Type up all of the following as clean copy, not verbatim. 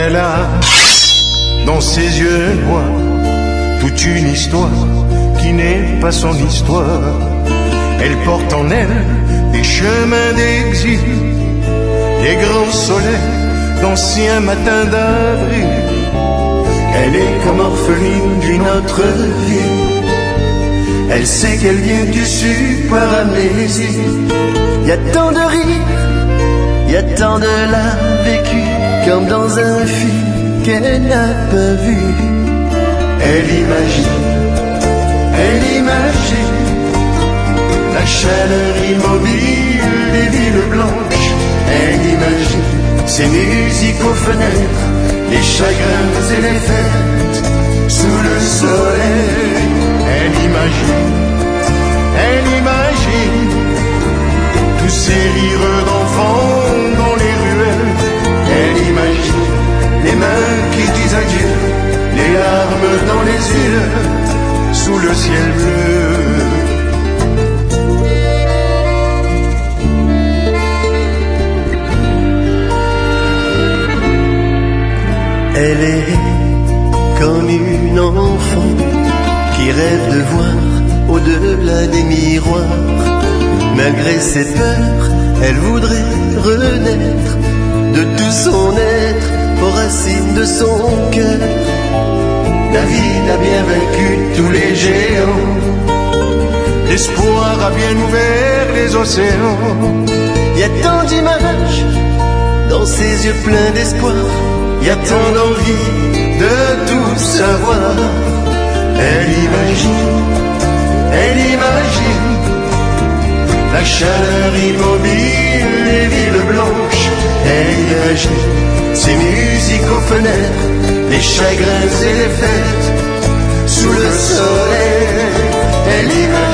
Elle a dans ses yeux noirs toute une histoire qui n'est pas son histoire. Elle porte en elle des chemins d'exil, les grands soleils d'anciens matins d'avril. Elle est comme orpheline d'une autre vie. Elle sait qu'elle vient du sud par amnésie. Y a tant de rires, y a tant de larmes vécues, comme dans un film qu'elle n'a pas vu. Elle imagine la chaleur immobile des villes blanches. Elle imagine ces musiques aux fenêtres, les chagrins et les fêtes sous le soleil. Elle imagine tous ces rires d'enfants dans les ruelles. Elle imagine les mains qui disent adieu, les larmes dans les yeux, sous le ciel bleu. Elle est comme une enfant qui rêve de voir au-delà des miroirs. Malgré ses peurs, elle voudrait renaître de tout son être, aux racines de son cœur. David a bien vaincu tous les géants, l'espoir a bien ouvert les océans. Y a tant d'images dans ses yeux pleins d'espoir, y a tant d'envie de tout savoir. Elle imagine la chaleur immobile des villes blanches. Elle imagine ces musiques aux fenêtres, les chagrins et les fêtes sous le soleil. Elle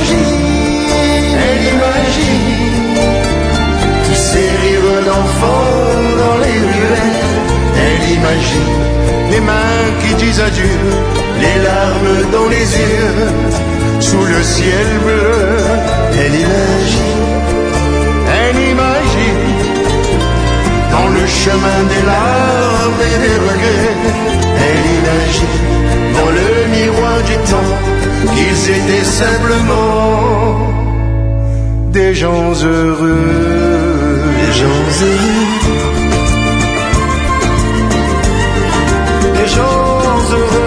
imagine tous ces rires d'enfants dans les ruelles. Elle imagine les mains qui disent adieu, les larmes dans les yeux, sous le ciel bleu. Elle imagine dans le chemin des larmes et des regrets. Elle imagine dans le miroir du temps qu'ils étaient simplement des gens heureux. Des gens heureux. Des gens heureux.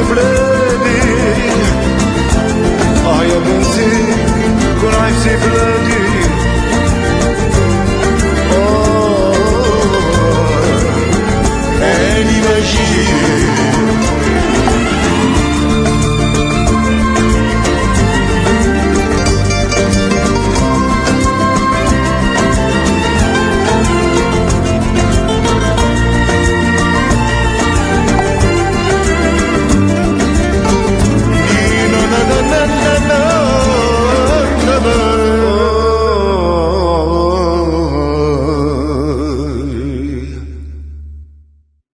Con I see blood.